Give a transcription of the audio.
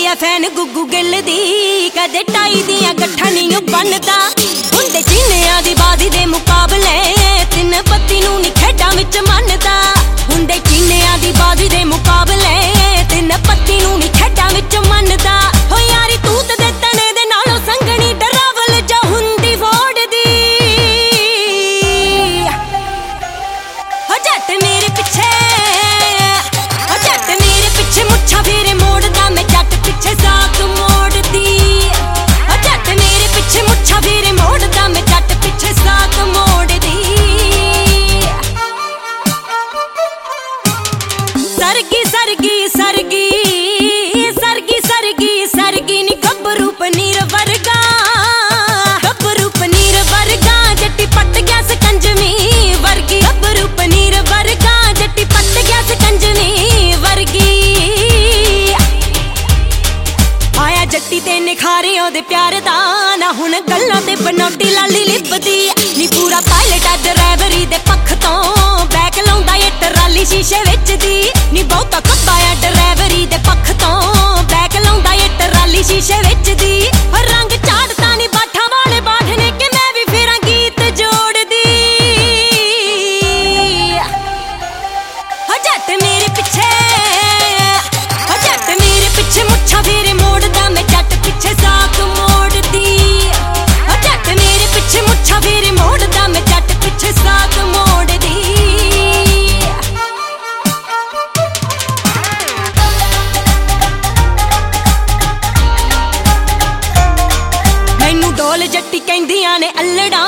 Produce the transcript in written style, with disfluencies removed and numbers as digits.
आ fan गुग्गू Gill दी कदे tie दियां गट्ठां नहीं बनदा हुंदे चीनियां दी बाजी दे मुकाबले तिन पत्ती नूं नी खेडां विच मनदा हुंदे चीनियां दी बाजी दे मुकाबले तिन पत्ती नूं नी खेडां विच मनदा हो यारी तूत दे तने दे नालों संगणी डरावल जा हुंदी वोड़दी हो जट मेरे पिछे हो जट मेरे पिछे मुच्छां फेरे मोड़दा मैं जट पिछे साक मोड़दी हो जट मेरे पिछे मुच्छां फेरे मोड़दा मैं जट पिछे साक मोड़दी सरगी सरगी सरगी सरगी सरगी सरगी नी गब्बरू पनीर वर्गा गब्बरू पनीर वर्गा जट्टी पट गया सकंजवी वर्गी गब्बरू पनीर वर्गा जट्टी पट गया सकंजवी वर्गी आया जट्टी ते निखारे ओदे प्यार दा ना हुण गल्लां ते बनौटी लाली लिपदी नी पूरा पायलट ड्राइवरी दे पक्ष तो बैक लाउंदा ए ट्राली शीशे विच दी नी बहुता कब्बाया ड्राइवरी दे पक्ष तो बैक लाउंदा ए ट्राली शीशे विच दी रंग झाड़ता नी बाठां वाले बाठ ने कि मैं भी फेरां गीत जोड़दी हो जट मेरे पिछे हो जट मेरे पिछे मुच्छां फेरे मोड़दा मैं जट पिछे साक मोड़दी हो जट मेरे पिछे मुच्छां फेरे मोड़दा मैं जट पिछे साक मोड़दी मैनू डोल जट्टी कहंदियां ने अल्लड़ा